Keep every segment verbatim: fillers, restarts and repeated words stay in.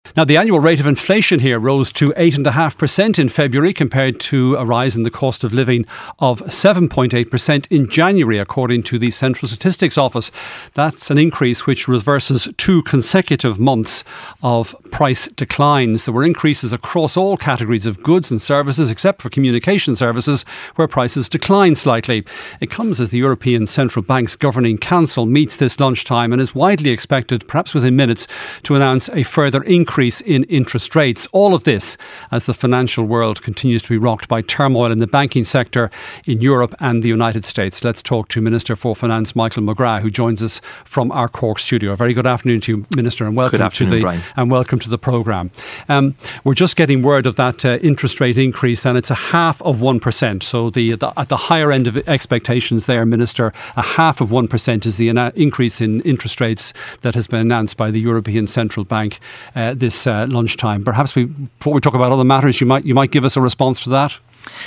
Now, the annual rate of inflation here rose to eight point five percent in February compared to a rise in the cost of living of seven point eight percent in January, according to the Central Statistics Office. That's an increase which reverses two consecutive months of price declines. There were increases across all categories of goods and services, except for communication services, where prices declined slightly. It comes as the European Central Bank's Governing Council meets this lunchtime and is widely expected, perhaps within minutes, to announce a further increase in interest rates. All of this as the financial world continues to be rocked by turmoil in the banking sector in Europe and the United States. Let's talk to Minister for Finance Michael McGrath, who joins us from our Cork studio. A very good afternoon to you, Minister, and welcome to the Brian. and welcome to the programme. Um, we're just getting word of that uh, interest rate increase, and it's a half of one percent. So the, the at the higher end of expectations there, Minister, a half of one percent is the uh, increase in interest rates that has been announced by the European Central Bank uh, this uh, lunchtime. Perhaps we, before we talk about other matters, you might you might give us a response to that.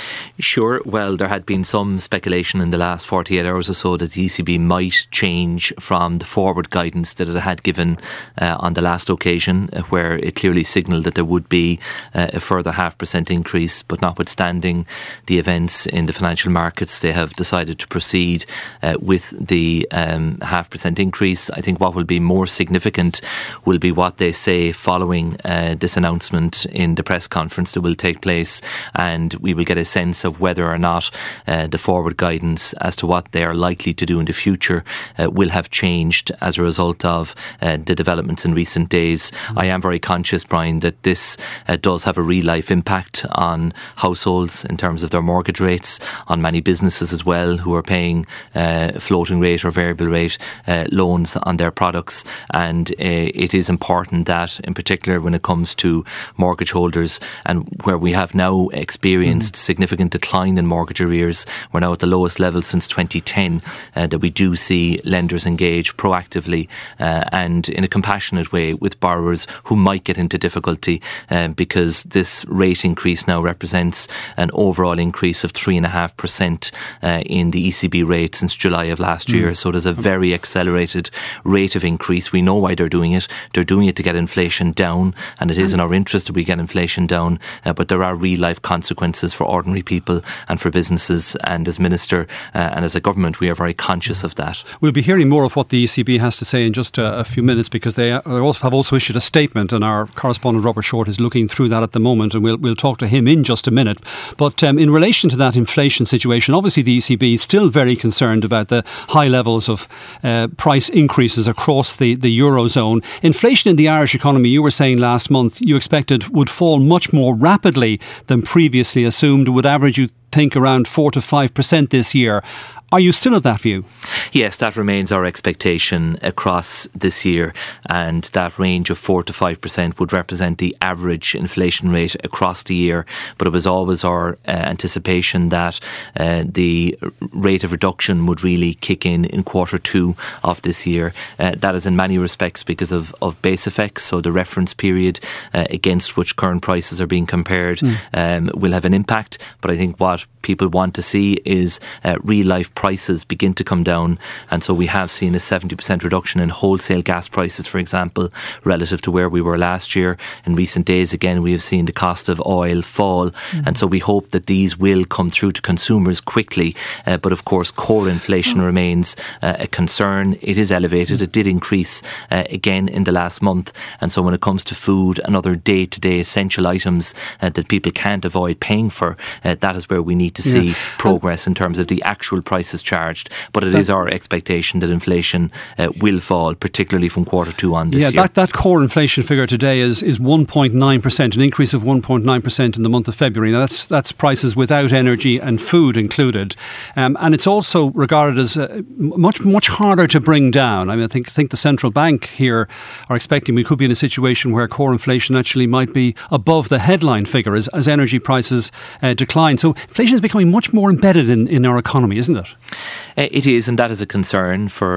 Sure. Well, there had been some speculation in the last forty-eight hours or so that the E C B might change from the forward guidance that it had given uh, on the last occasion, uh, where it clearly signalled that there would be uh, a further half percent increase. But notwithstanding the events in the financial markets, they have decided to proceed uh, with the um, half percent increase. I think what will be more significant will be what they say following uh, this announcement in the press conference that will take place, and we will get a sense of whether or not uh, the forward guidance as to what they are likely to do in the future uh, will have changed as a result of uh, the developments in recent days. Mm-hmm. I am very conscious, Brian, that this uh, does have a real life impact on households in terms of their mortgage rates, on many businesses as well who are paying uh, floating rate or variable rate uh, loans on their products, and uh, it is important that, in particular when it comes to mortgage holders, and where we have now experienced mm-hmm. significant decline in mortgage arrears, we're now at the lowest level since twenty ten, uh, that we do see lenders engage proactively uh, and in a compassionate way with borrowers who might get into difficulty, uh, because this rate increase now represents an overall increase of three point five percent uh, in the E C B rate since July of last year. Mm. So there's a very accelerated rate of increase. We know why they're doing it. They're doing it to get inflation down, and it is in our interest that we get inflation down, uh, but there are real life consequences for ordinary people and for businesses, and as Minister uh, and as a government we are very conscious of that. We'll be hearing more of what the E C B has to say in just a, a few minutes, because they also have also issued a statement, and our correspondent Robert Short is looking through that at the moment, and we'll, we'll talk to him in just a minute. But um, in relation to that inflation situation, obviously the E C B is still very concerned about the high levels of uh, price increases across the, the Eurozone. Inflation in the Irish economy, you were saying last month, you expected would fall much more rapidly than previously assumed. It would average, you think, around four to five percent this year. Are you still of that view? Yes, that remains our expectation across this year, and that range of four to five percent would represent the average inflation rate across the year. But it was always our uh, anticipation that uh, the rate of reduction would really kick in in quarter two of this year. Uh, that is in many respects because of, of base effects, so the reference period uh, against which current prices are being compared mm. um, will have an impact. But I think what people want to see is uh, real life prices begin to come down, and so we have seen a seventy percent reduction in wholesale gas prices, for example, relative to where we were last year. In recent days, again, we have seen the cost of oil fall, mm-hmm. and so we hope that these will come through to consumers quickly. Uh, but of course, core inflation mm-hmm. remains uh, a concern. It is elevated. Mm-hmm. It did increase uh, again in the last month, and so when it comes to food and other day-to-day essential items uh, that people can't avoid paying for, uh, that is where we need to see yeah. progress in terms of the actual prices charged. But it that, is our expectation that inflation uh, will fall, particularly from quarter two on this yeah, year. That, that core inflation figure today is, is one point nine percent, an increase of one point nine percent in the month of February. Now that's that's prices without energy and food included. Um, and it's also regarded as uh, much, much harder to bring down. I mean, I think, think the central bank here are expecting we could be in a situation where core inflation actually might be above the headline figure as, as energy prices uh, decline. So inflation is becoming much more embedded in, in our economy, isn't it? Uh, it is, and that is a concern for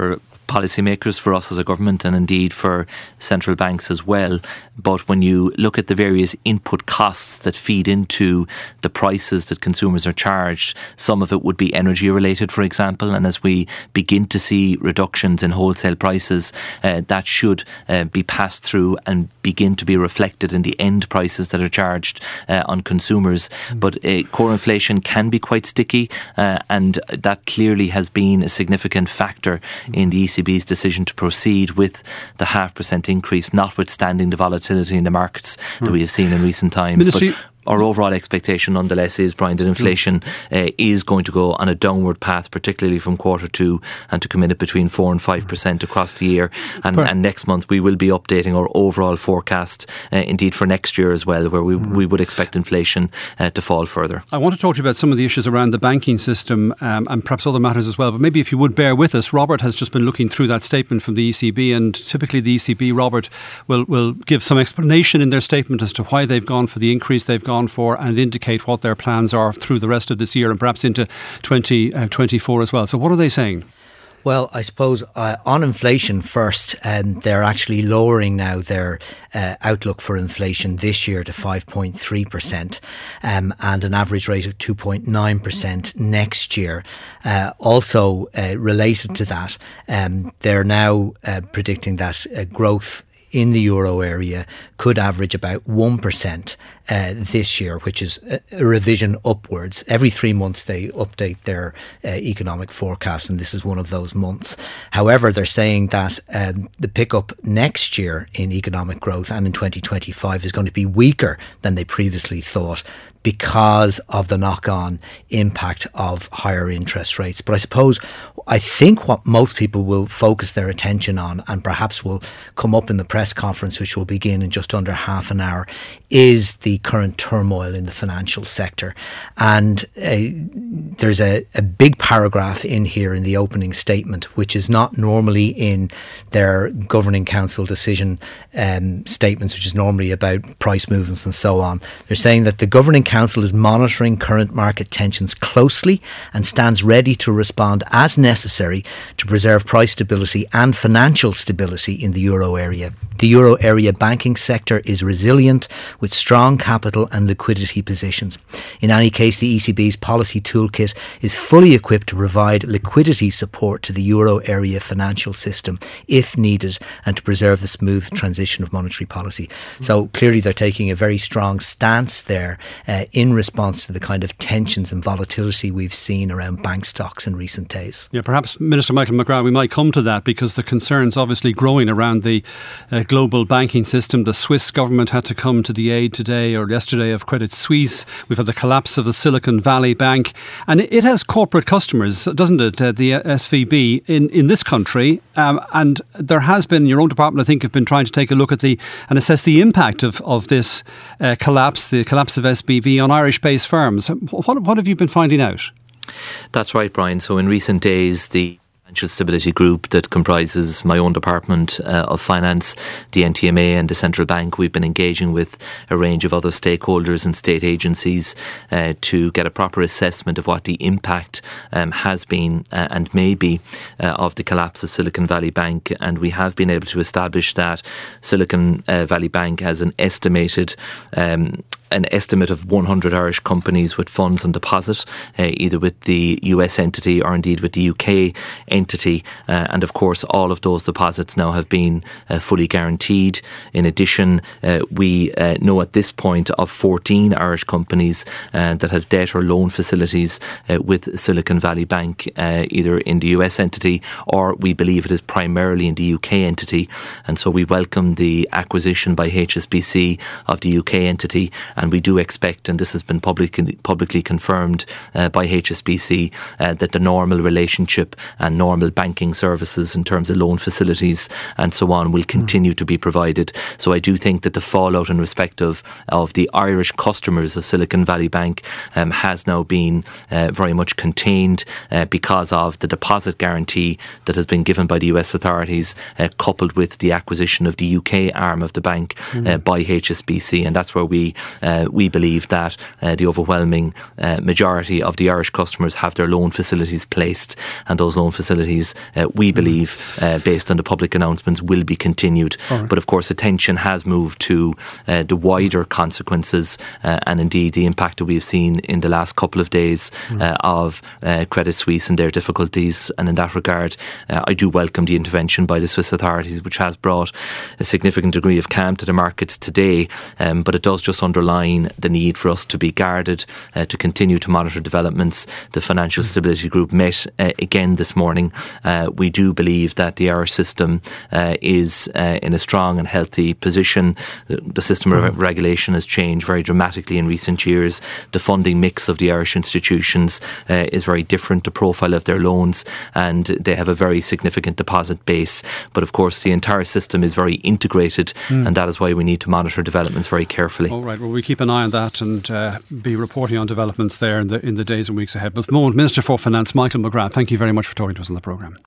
policymakers, for us as a government, and indeed for central banks as well. But when you look at the various input costs that feed into the prices that consumers are charged, some of it would be energy related, for example, and as we begin to see reductions in wholesale prices, uh, that should uh, be passed through and begin to be reflected in the end prices that are charged uh, on consumers. Mm. But uh, core inflation can be quite sticky, uh, and that clearly has been a significant factor mm. in the E C B's decision to proceed with the half percent increase, notwithstanding the volatility in the markets mm. that we have seen in recent times. Ministry- but our overall expectation nonetheless is, Brian, that inflation uh, is going to go on a downward path, particularly from quarter two, and to come in at between four and five percent across the year. And, per- and next month we will be updating our overall forecast, uh, indeed for next year as well, where we, mm. we would expect inflation uh, to fall further. I want to talk to you about some of the issues around the banking system um, and perhaps other matters as well, but maybe if you would bear with us. Robert has just been looking through that statement from the E C B, and typically the E C B, Robert, will, will give some explanation in their statement as to why they've gone for the increase they've gone for, and indicate what their plans are through the rest of this year and perhaps into twenty twenty-four as well. So what are they saying? Well, I suppose uh, on inflation first, um, they're actually lowering now their uh, outlook for inflation this year to five point three percent um, and an average rate of two point nine percent next year. Uh, also uh, related to that, um, they're now uh, predicting that uh, growth in the euro area could average about one percent uh, this year, which is a, a revision upwards. Every three months they update their uh, economic forecast, and this is one of those months. However, they're saying that um, the pickup next year in economic growth and in twenty twenty-five is going to be weaker than they previously thought, because of the knock-on impact of higher interest rates. But I suppose, I think what most people will focus their attention on, and perhaps will come up in the press conference, which will begin in just under half an hour, is the current turmoil in the financial sector. And uh, there's a, a big paragraph in here in the opening statement, which is not normally in their Governing Council decision um, statements, which is normally about price movements and so on. They're saying that the Governing Council is monitoring current market tensions closely and stands ready to respond as necessary to preserve price stability and financial stability in the euro area. The euro area banking sector is resilient with strong capital and liquidity positions. In any case, the E C B's policy toolkit is fully equipped to provide liquidity support to the euro area financial system if needed, and to preserve the smooth transition of monetary policy. So clearly they're taking a very strong stance there uh, in response to the kind of tensions and volatility we've seen around bank stocks in recent days. Yeah, perhaps Minister Michael McGrath, we might come to that, because the concerns obviously growing around the uh, global banking system. The Swiss government had to come to the aid today or yesterday of Credit Suisse. We've had the collapse of the Silicon Valley Bank, and it has corporate customers, doesn't it, uh, the S V B in, in this country, um, and there has been, your own department I think have been trying to take a look at the and assess the impact of, of this uh, collapse, the collapse of S V B on Irish-based firms. What, what have you been finding out? That's right, Brian. So in recent days, the Financial Stability Group that comprises my own department uh, of finance, the N T M A and the Central Bank, we've been engaging with a range of other stakeholders and state agencies uh, to get a proper assessment of what the impact um, has been uh, and may be uh, of the collapse of Silicon Valley Bank. And we have been able to establish that Silicon uh, Valley Bank has an estimated um, an estimate of one hundred Irish companies with funds on deposit, uh, either with the U S entity or indeed with the U K entity. Uh, and of course, all of those deposits now have been uh, fully guaranteed. In addition, uh, we uh, know at this point of fourteen Irish companies uh, that have debt or loan facilities uh, with Silicon Valley Bank, uh, either in the U S entity or we believe it is primarily in the U K entity. And so we welcome the acquisition by H S B C of the U K entity. And we do expect, and this has been publicly, publicly confirmed uh, by H S B C, uh, that the normal relationship and normal banking services in terms of loan facilities and so on will continue mm. to be provided. So I do think that the fallout in respect of, of the Irish customers of Silicon Valley Bank um, has now been uh, very much contained uh, because of the deposit guarantee that has been given by the U S authorities, uh, coupled with the acquisition of the U K arm of the bank mm. uh, by H S B C. And that's where we uh, uh, we believe that uh, the overwhelming uh, majority of the Irish customers have their loan facilities placed, and those loan facilities, uh, we believe, uh, based on the public announcements, will be continued. Right. But of course, attention has moved to uh, the wider consequences uh, and indeed the impact that we've seen in the last couple of days uh, of uh, Credit Suisse and their difficulties. And in that regard, uh, I do welcome the intervention by the Swiss authorities, which has brought a significant degree of calm to the markets today. Um, but it does just underline the need for us to be guarded, uh, to continue to monitor developments. The Financial Stability Group met uh, again this morning. Uh, we do believe that the Irish system uh, is uh, in a strong and healthy position. The, the system of regulation has changed very dramatically in recent years. The funding mix of the Irish institutions uh, is very different, the profile of their loans, and they have a very significant deposit base. But of course, the entire system is very integrated, mm. and that is why we need to monitor developments very carefully. All right, well, we keep an eye on that and uh, be reporting on developments there in the, in the days and weeks ahead. But at the moment, Minister for Finance Michael McGrath, thank you very much for talking to us on the programme.